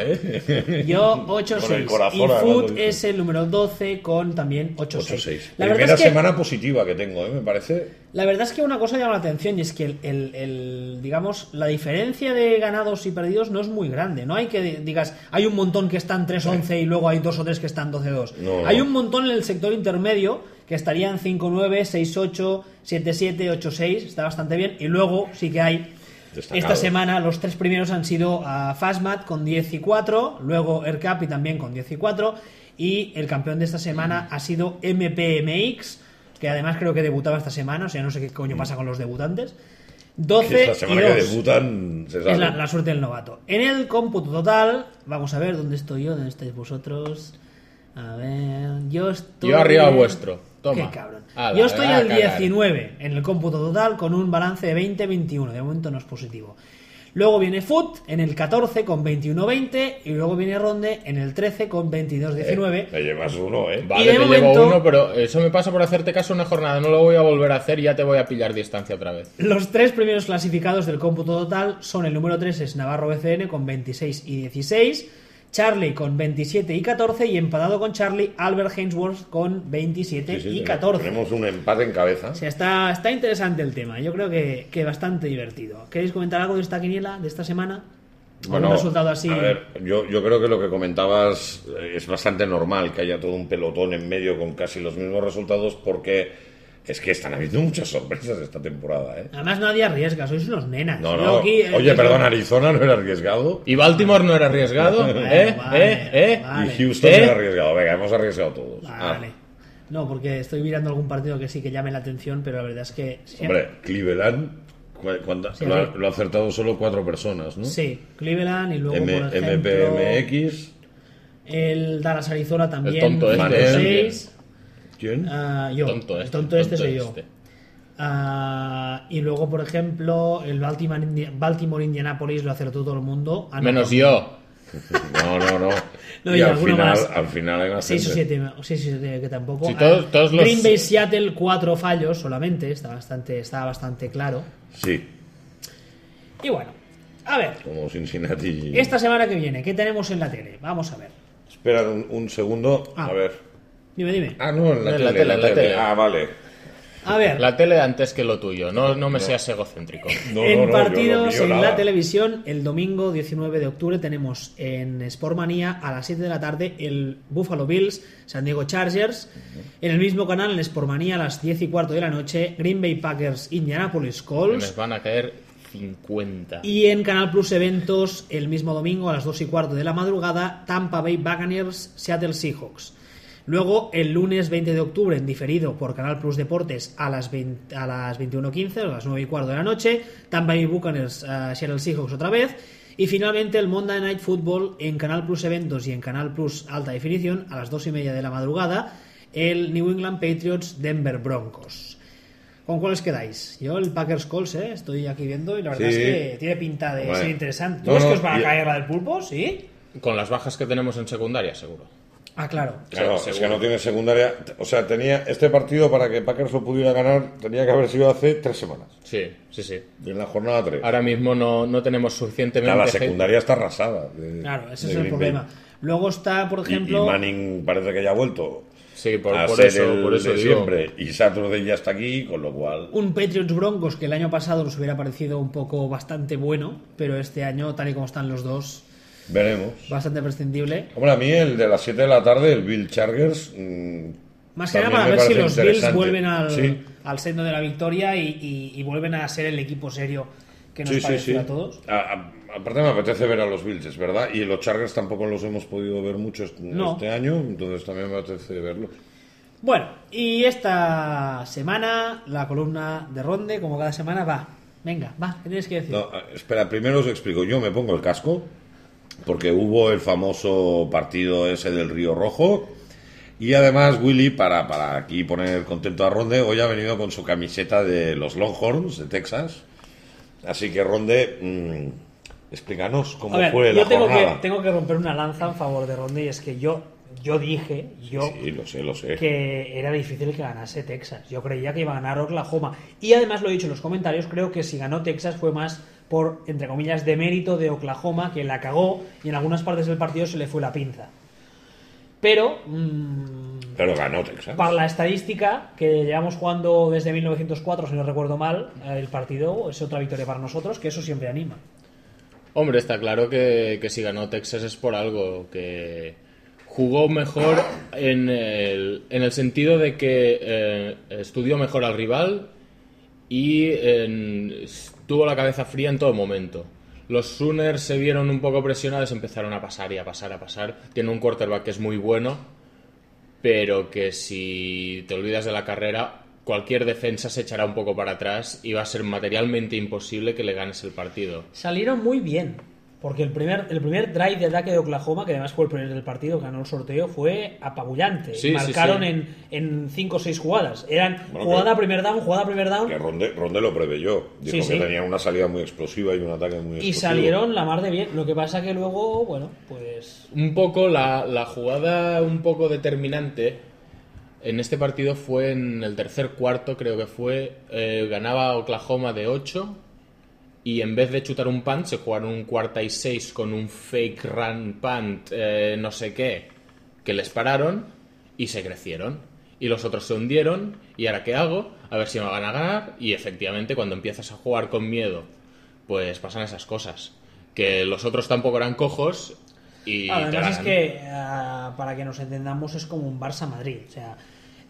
Yo 8-6. Y Foot es el número 12 con también 8-6. La primera semana positiva que tengo, me parece... La verdad es que una cosa llama la atención y es que digamos, la diferencia de ganados y perdidos no es muy grande. No hay que digas, hay un montón que están 3-11 y luego hay 2 o 3 que están 12-2. No. Hay un montón en el sector intermedio que estarían 5-9, 6-8, 7-7, 8-6. Está bastante bien. Y luego sí que hay... Destacado. Esta semana los 3 primeros han sido Fastmat con 10 y 4, luego Aircap y también con 10 y 4. Y el campeón de esta semana ha sido MPMX, que además creo que debutaba esta semana, o sea, no sé qué coño pasa con los debutantes. 12 esta semana y 2. Que debutan se sabe. Es la suerte del novato. En el cómputo total, vamos a ver dónde estoy yo, dónde estáis vosotros. A ver, yo arriba vuestro. Toma. Qué cabrón. Yo estoy al 19 en el cómputo total con un balance de 20-21. De momento no es positivo. Luego viene Foot en el 14 con 21-20 y luego viene Ronde en el 13 con 22-19. Me llevas uno, Vale, te llevo uno, pero eso me pasa por hacerte caso una jornada. No lo voy a volver a hacer y ya te voy a pillar distancia otra vez. Los 3 primeros clasificados del cómputo total son el número 3 es Navarro BCN con 26 y 16, Charlie con 27 y 14 y empatado con Charlie Albert Hainsworth con 27 y 14. Tenemos un empate en cabeza. O sea, está interesante el tema. Yo creo que bastante divertido. ¿Queréis comentar algo de esta quiniela de esta semana? Bueno, un resultado así. A ver, yo creo que lo que comentabas es bastante normal que haya todo un pelotón en medio con casi los mismos resultados porque es que están habiendo muchas sorpresas esta temporada, Además nadie arriesga, sois unos nenas. No. Aquí, oye, perdón, Arizona no era arriesgado. ¿Y Baltimore no era arriesgado? Vale. Y Houston era arriesgado. Venga, hemos arriesgado todos. Vale. No, porque estoy mirando algún partido que sí que llame la atención, pero la verdad es que... Hombre, Cleveland... Lo ha acertado solo 4 personas, ¿no? Sí, Cleveland y luego, por ejemplo... MPMX... El Dallas Arizona también. El tonto este. 6. ¿Quién? Yo. El tonto este soy yo. Y luego, por ejemplo, el Baltimore Indianapolis lo acertó todo el mundo. Menos yo. No, y al final hay más 6 o 7 que tampoco. Sí, todos los... Green Bay Seattle 4 fallos solamente. Está bastante claro. Sí. Y bueno, a ver. Como Cincinnati. Esta semana que viene, ¿qué tenemos en la tele? Vamos a ver. Espera un segundo. A ver. Dime. No, en la tele. Vale. A ver. La tele antes que lo tuyo, no me seas egocéntrico. En partidos en la televisión, el domingo 19 de octubre tenemos en Sportmania a las 7 de la tarde el Buffalo Bills, San Diego Chargers. En el mismo canal, en Sportmania, a las 10 y cuarto de la noche, Green Bay Packers, Indianapolis Colts. Les van a caer 50. Y en Canal Plus Eventos, el mismo domingo, a las 2 y cuarto de la madrugada, Tampa Bay Buccaneers, Seattle Seahawks. Luego, el lunes 20 de octubre, en diferido por Canal Plus Deportes a las 21:15, a las 9 y cuarto de la noche, Tampa Bay Buccaneers, Seattle Seahawks otra vez. Y finalmente, el Monday Night Football en Canal Plus Eventos y en Canal Plus Alta Definición a las 2:30 de la madrugada, el New England Patriots Denver Broncos. ¿Con cuáles quedáis? Yo el Packers Colts, estoy aquí viendo y la verdad es que tiene pinta de ser interesante. ¿Tú ves que os va a caer la del pulpo? ¿Sí? Con las bajas que tenemos en secundaria, seguro. Claro. Es que no tiene secundaria. O sea, tenía este partido para que Packers lo pudiera ganar, tenía que haber sido hace 3 semanas. Sí. En la jornada 3. Ahora mismo no tenemos suficientemente... La secundaria está arrasada. Claro, ese es el problema. Luego está, por ejemplo... Y Manning parece que ya ha vuelto. Sí, por ser eso de digo. siempre. Y Saturday ya está aquí, con lo cual... Un Patriots Broncos que el año pasado nos hubiera parecido un poco bastante bueno, pero este año, tal y como están los dos, Veremos. bastante prescindible. Hombre, a mí el de las 7 de la tarde, el Bill Chargers... Más que nada también para me ver si parece los Bills interesante. vuelven Sí. al seno de la victoria y vuelven a ser el equipo serio que nos pareció a todos. Aparte me apetece ver a los Bills, es verdad. Y los Chargers tampoco los hemos podido ver mucho No. este año, entonces también me apetece verlos. Bueno, y esta semana la columna de Ronde, como cada semana, va. Venga, va, ¿qué tienes que decir? No, espera, primero os explico. Yo me pongo el casco porque hubo el famoso partido ese del Río Rojo. Y además Willy, para aquí poner contento a Ronde, hoy ha venido con su camiseta de los Longhorns de Texas. Así que Ronde, explícanos cómo A ver, fue yo la jornada. tengo que romper una lanza en favor de Ronde, y es que yo dije Sí, lo sé. que era difícil que ganase Texas. Yo creía que iba a ganar Oklahoma. Y además lo he dicho en los comentarios, creo que si ganó Texas fue más por, entre comillas, de mérito de Oklahoma, que la cagó y en algunas partes del partido se le fue la pinza. Pero Ganó Texas. para la estadística, que llevamos jugando desde 1904, si no recuerdo mal, el partido es otra victoria para nosotros, que eso siempre anima. Hombre, está claro que si ganó Texas es por algo, que jugó mejor en el sentido de que estudió mejor al rival y tuvo la cabeza fría en todo momento. Los Sooners se vieron un poco presionados, empezaron a pasar y a pasar. Tiene un quarterback que es muy bueno, pero que si te olvidas de la carrera, cualquier defensa se echará un poco para atrás y va a ser materialmente imposible que le ganes el partido. Salieron muy bien, porque el primer drive de ataque de Oklahoma, que además fue el primer del partido, que ganó el sorteo, fue apabullante. Sí, Marcaron sí. en 5 o 6 jugadas. Eran Bueno, jugada primer down. Que Ronde lo preveyó. Dijo Sí, que sí. tenía una salida muy explosiva y un ataque muy explosivo. Y salieron la mar de bien. Lo que pasa que luego, bueno, pues... Un poco la jugada un poco determinante en este partido fue en el tercer cuarto, creo que fue, ganaba Oklahoma de 8 y en vez de chutar un punt se jugaron un 4ª y 6 con un fake run punt, no sé qué, que les pararon y se crecieron. Y los otros se hundieron y ahora ¿qué hago? A ver si me van a ganar. Y efectivamente cuando empiezas a jugar con miedo pues pasan esas cosas, que los otros tampoco eran cojos y te Además es ganan. que, para que nos entendamos, es como un Barça-Madrid. O sea,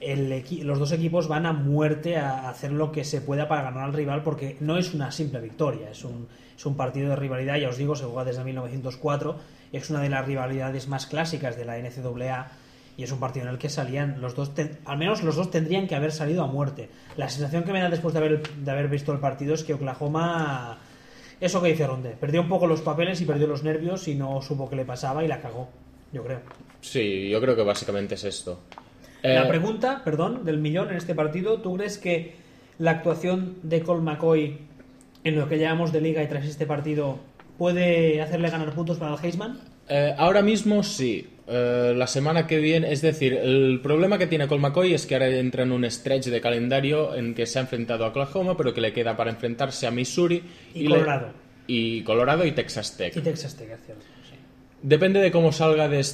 los dos equipos van a muerte a hacer lo que se pueda para ganar al rival, porque no es una simple victoria, es un partido de rivalidad. Ya os digo, se juega desde 1904, es una de las rivalidades más clásicas de la NCAA y es un partido en el que salían los dos, al menos los dos tendrían que haber salido a muerte. La sensación que me da después de haber visto el partido es que Oklahoma, eso que dice Ronde, perdió un poco los papeles y perdió los nervios y no supo qué le pasaba y la cagó, yo creo. Sí, yo creo que básicamente es esto. La pregunta, perdón, del millón en este partido, ¿tú crees que la actuación de Colt McCoy en lo que llevamos de liga y tras este partido puede hacerle ganar puntos para el Heisman? Ahora mismo sí. La semana que viene, es decir, el problema que tiene Colt McCoy es que ahora entra en un stretch de calendario en que se ha enfrentado a Oklahoma, pero que le queda para enfrentarse a Missouri Y Colorado. y Colorado y Texas Tech. Y Texas Tech, es cierto. Sí. Depende de cómo salga de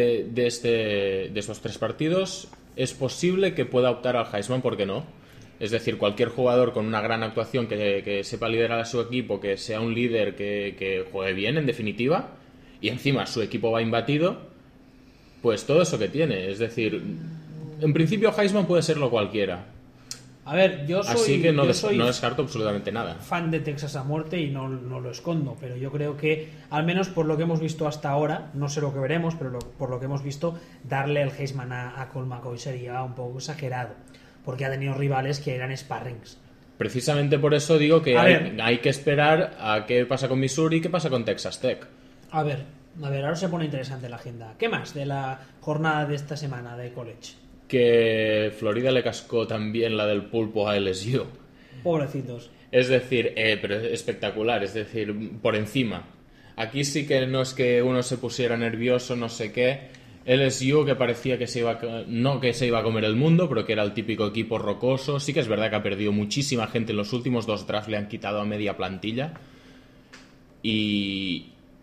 estos 3 partidos, es posible que pueda optar al Heisman, ¿por qué no? Es decir, cualquier jugador con una gran actuación que sepa liderar a su equipo, que sea un líder que juegue bien, en definitiva, y encima su equipo va imbatido, pues todo eso que tiene. Es decir, en principio Heisman puede serlo cualquiera. A ver, yo soy, Así que no yo soy descarto absolutamente nada. fan de Texas a muerte y no lo escondo, pero yo creo que, al menos por lo que hemos visto hasta ahora, no sé lo que veremos, pero por lo que hemos visto, darle el Heisman a Colt McCoy sería un poco exagerado, porque ha tenido rivales que eran sparrings. Precisamente por eso digo que A ver. hay que esperar a qué pasa con Missouri y qué pasa con Texas Tech. A ver, ahora se pone interesante la agenda. ¿Qué más de la jornada de esta semana de college? Que Florida le cascó también la del pulpo a LSU. Pobrecitos. Es decir, pero es espectacular, es decir, por encima. Aquí sí que no es que uno se pusiera nervioso, no sé qué. LSU, que parecía que no que se iba a comer el mundo, pero que era el típico equipo rocoso. Sí que es verdad que ha perdido muchísima gente en los últimos 2 drafts, le han quitado a media plantilla. Y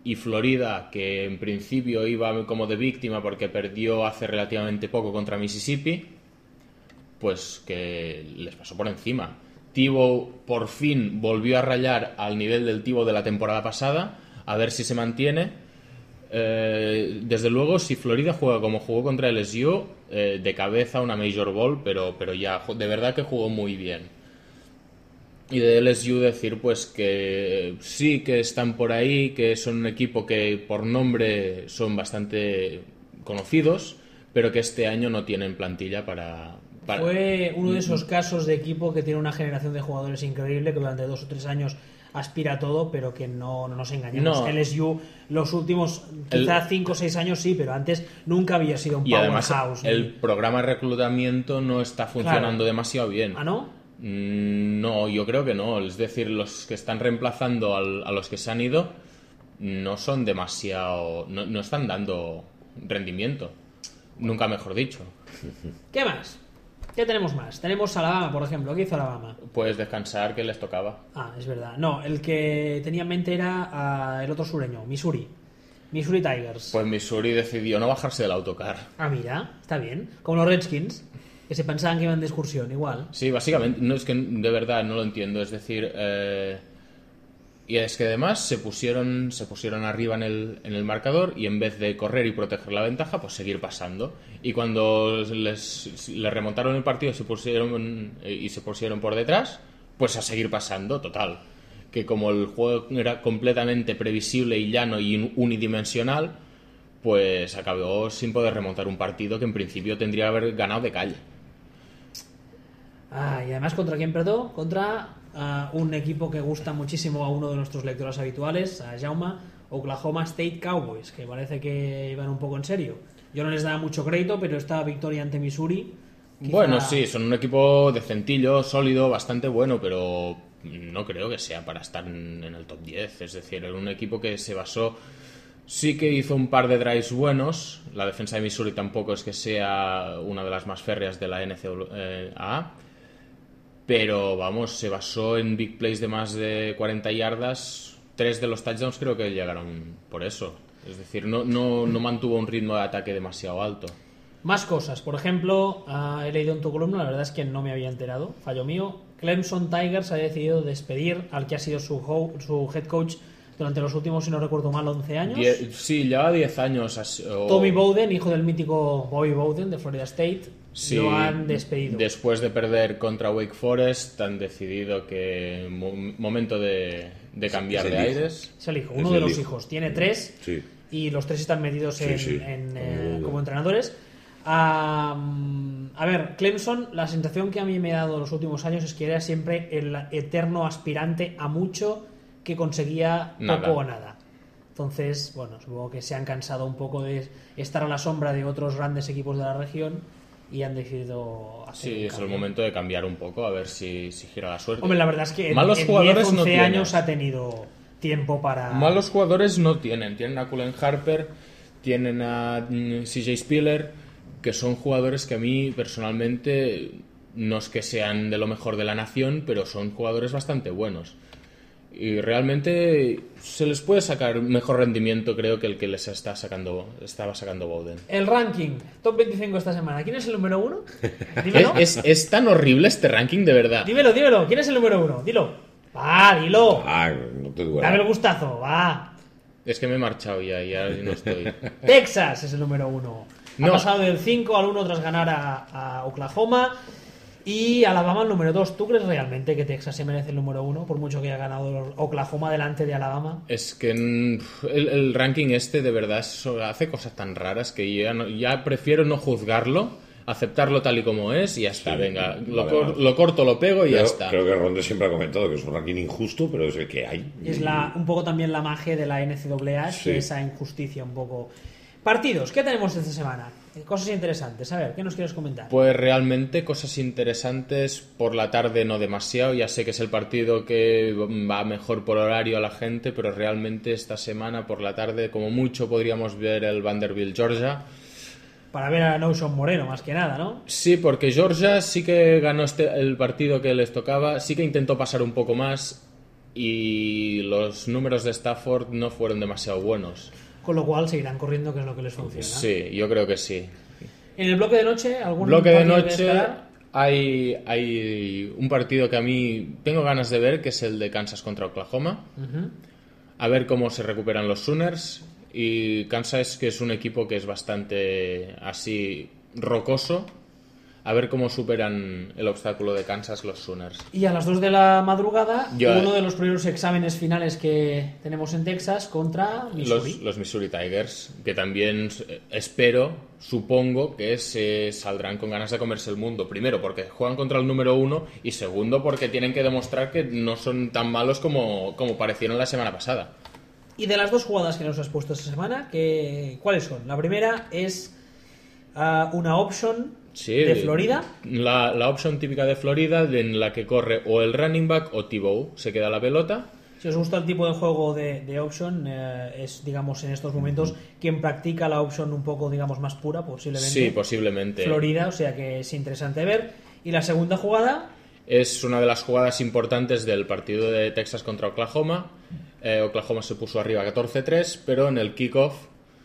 y Florida, que en principio iba como de víctima porque perdió hace relativamente poco contra Mississippi, pues que les pasó por encima. Tebow por fin volvió a rayar al nivel del Tebow de la temporada pasada, a ver si se mantiene. Desde luego, si Florida juega como jugó contra LSU, de cabeza una Major Bowl, pero ya de verdad que jugó muy bien. Y de LSU decir pues que sí que están por ahí, que son un equipo que por nombre son bastante conocidos, pero que este año no tienen plantilla para... Fue uno de esos casos de equipo que tiene una generación de jugadores increíble, que durante 2 o 3 años aspira a todo, pero que no nos engañemos. No. LSU los últimos quizá 5 o 6 años sí, pero antes nunca había sido un Y además powerhouse. el programa de reclutamiento no está funcionando Claro. demasiado bien. ¿Ah, no? No, yo creo que no. Es decir, los que están reemplazando a los que se han ido no son demasiado... No están dando rendimiento. Nunca mejor dicho. ¿Qué más? ¿Qué tenemos más? Tenemos Alabama, por ejemplo. ¿Qué hizo Alabama? Pues descansar, que les tocaba. Ah, es verdad. No, el que tenía en mente era el otro sureño, Missouri. Missouri Tigers. Pues Missouri decidió no bajarse del autocar. Ah, mira, está bien. Como los Redskins, que se pensaban que iban de excursión, igual. Sí, básicamente, no es que de verdad no lo entiendo. Es decir, y es que además se pusieron arriba en el marcador y en vez de correr y proteger la ventaja, pues seguir pasando. Y cuando les remontaron el partido y se pusieron por detrás, pues a seguir pasando, total. Que como el juego era completamente previsible y llano y unidimensional, pues acabó sin poder remontar un partido que en principio tendría que haber ganado de calle. Ah, y además, ¿contra quién perdió? Contra un equipo que gusta muchísimo a uno de nuestros lectores habituales, a Jaume, Oklahoma State Cowboys, que parece que iban un poco en serio. Yo no les daba mucho crédito, pero esta victoria ante Missouri... quizá- Bueno, sí, son un equipo decentillo, sólido, bastante bueno, pero no creo que sea para estar en el top 10. Es decir, era un equipo que se basó... Sí que hizo un par de drives buenos. La defensa de Missouri tampoco es que sea una de las más férreas de la NCAA. Pero vamos, se basó en big plays de más de 40 yardas. 3 de los touchdowns creo que llegaron por eso. Es decir, no mantuvo un ritmo de ataque demasiado alto. Más cosas, por ejemplo, he leído en tu columna, la verdad es que no me había enterado, fallo mío. Clemson Tigers ha decidido despedir al que ha sido su head coach durante los últimos, si no recuerdo mal, 11 años. Sí, lleva 10 años. Tommy Bowden, hijo del mítico Bobby Bowden de Florida State, Sí, lo han despedido. Después de perder contra Wake Forest, han decidido que momento de cambiar Es de el hijo. aires. Es el hijo, Es uno de el los hijo. hijos. Tiene 3 Sí. y los 3 están metidos Sí. como entrenadores. A ver, Clemson, la sensación que a mí me ha dado los últimos años es que era siempre el eterno aspirante a mucho que conseguía Nada. poco o nada. Entonces, bueno, supongo que se han cansado un poco de estar a la sombra de otros grandes equipos de la región y han decidido hacer Sí, un es el cambio. momento de cambiar un poco, a ver si gira la suerte. Hombre, la verdad es que Malos en jugadores 10, 11 no tienen. años ha tenido tiempo para... Malos jugadores no tienen. Tienen a Cullen Harper, tienen a CJ Spiller, que son jugadores que a mí personalmente no es que sean de lo mejor de la nación, pero son jugadores bastante buenos. Y realmente se les puede sacar mejor rendimiento, creo, que el que les estaba sacando Bowden. El ranking, top 25 esta semana. ¿Quién es el número 1? Dímelo. Es tan horrible este ranking, de verdad. Dímelo. ¿Quién es el número 1? Dilo. Va, dilo. Ah, no te duele. Dame el gustazo, va. Es que me he marchado ya no estoy. Texas es el número 1. Ha No. pasado del 5 al 1 tras ganar a Oklahoma. Y Alabama el número 2. ¿Tú crees realmente que Texas se merece el número 1? Por mucho que haya ganado Oklahoma delante de Alabama. Es que el ranking este de verdad hace cosas tan raras que ya prefiero no juzgarlo, aceptarlo tal y como es y ya está. Venga, lo corto, lo pego y ya está. Creo que Ronde siempre ha comentado que es un ranking injusto, pero es el que hay. Y es un poco también la magia de la NCAA, Sí. que esa injusticia un poco. Partidos, ¿qué tenemos esta semana? Cosas interesantes. A ver, ¿qué nos quieres comentar? Pues realmente cosas interesantes por la tarde no demasiado. Ya sé que es el partido que va mejor por horario a la gente, pero realmente esta semana por la tarde como mucho podríamos ver el Vanderbilt Georgia. Para ver a Notion Moreno, más que nada, ¿no? Sí, porque Georgia sí que ganó el partido que les tocaba, sí que intentó pasar un poco más, y los números de Stafford no fueron demasiado buenos. Con lo cual seguirán corriendo, que es lo que les funciona. Sí, yo creo que sí. En el bloque de noche, ¿algún Bloque de partido que noche destacar? hay un partido que a mí tengo ganas de ver, que es el de Kansas contra Oklahoma. A ver cómo se recuperan los Sooners. Y Kansas, que es un equipo que es bastante así rocoso. A ver cómo superan el obstáculo de Kansas los Sooners. Y a las 2 de la madrugada, Yo- uno de los primeros exámenes finales que tenemos en Texas contra Missouri. Los Missouri Tigers, que también espero, supongo, que se saldrán con ganas de comerse el mundo. Primero, porque juegan contra el número 1, y segundo, porque tienen que demostrar que no son tan malos como parecieron la semana pasada. Y de las dos jugadas que nos has puesto esta semana, ¿cuáles son? La primera es una option Sí, de Florida. La opción típica de Florida, en la que corre o el running back o Tebow. Se queda la pelota. Si os gusta el tipo de juego de option, es, digamos, en estos momentos quien practica la option un poco, digamos, más pura, posiblemente. Sí, posiblemente. Florida, o sea que es interesante ver. Y la segunda jugada, Es una de las jugadas importantes del partido de Texas contra Oklahoma. Oklahoma se puso arriba 14-3, pero en el kickoff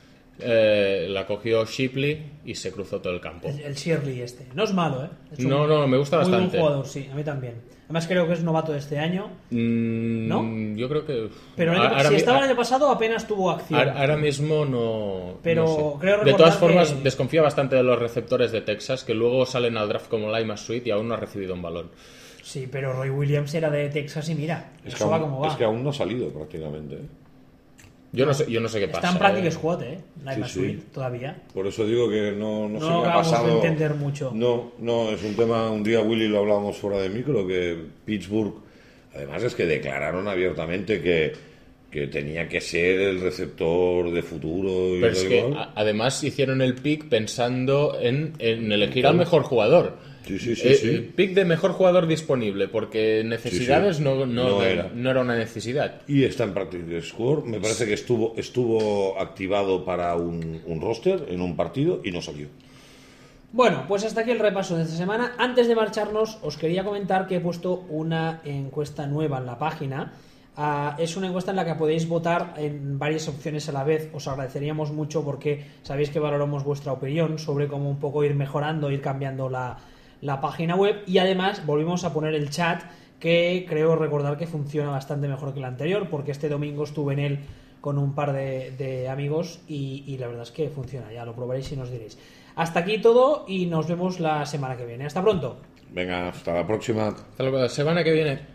la cogió Shipley y se cruzó todo el campo. el Shirley este. No es malo, ¿eh? Es No, me gusta muy bastante. buen jugador, sí, a mí también. Además creo que es novato de este año. ¿No? Yo creo que... Pero si estaba el año pasado apenas tuvo acción. Ahora mismo no... Pero no sé. creo De recordar todas formas, que- desconfía bastante de los receptores de Texas, que luego salen al draft como Lima Sweet y aún no ha recibido un balón. Sí, pero Roy Williams era de Texas y mira, Es que, eso va como va. es que aún no ha salido prácticamente. Yo no sé qué pasa. Está en practice squad, Naima Sí, sí. Sweet, todavía. Por eso digo que no sé No qué ha acabamos de pasado. entender mucho. No, es un tema, un día Willy lo hablábamos fuera de micro, que Pittsburgh, además es que declararon abiertamente que tenía que ser el receptor de futuro. Y Pero es tal que igual. además hicieron el pick pensando en elegir al mejor jugador. Sí. El pick de mejor jugador disponible, porque necesidades Sí. No No era. una necesidad. Y está en practice squad. Me parece que estuvo activado para un roster en un partido y no salió. Bueno, pues hasta aquí el repaso de esta semana. Antes de marcharnos, os quería comentar que he puesto una encuesta nueva en la página. Es una encuesta en la que podéis votar en varias opciones a la vez. Os agradeceríamos mucho porque sabéis que valoramos vuestra opinión sobre cómo un poco ir mejorando, ir cambiando la página web. Y además volvimos a poner el chat, que creo recordar que funciona bastante mejor que el anterior, porque este domingo estuve en él con un par de amigos y la verdad es que funciona. Ya lo probaréis y nos diréis. Hasta aquí todo y nos vemos la semana que viene. Hasta pronto. Venga, hasta la próxima. Hasta la semana que viene.